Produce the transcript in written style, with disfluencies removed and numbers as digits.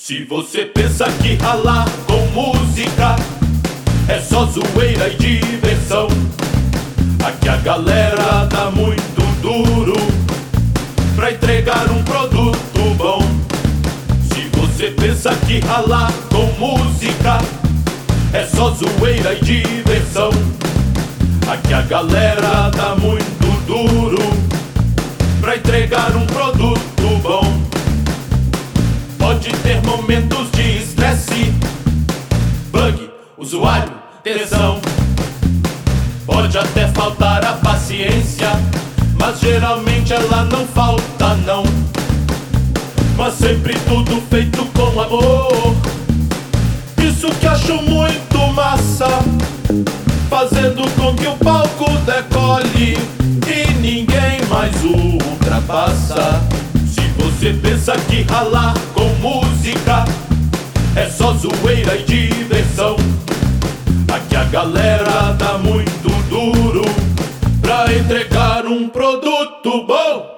Se você pensa que ralar com música é só zoeira e diversão, aqui a galera dá muito duro pra entregar um produto bom. Se você pensa que ralar com música é só zoeira e diversão, aqui a galera dá muito duro pra entregar um produto bom. Pode ter momentos de estresse, bug, usuário, tensão. Pode até faltar a paciência, mas geralmente ela não falta não. Mas sempre tudo feito com amor, isso que acho muito massa, fazendo com que o palco decole e ninguém mais o ultrapassa. Se você pensa que ralar com música é só zoeira e diversão, aqui a galera dá muito duro pra entregar um produto bom.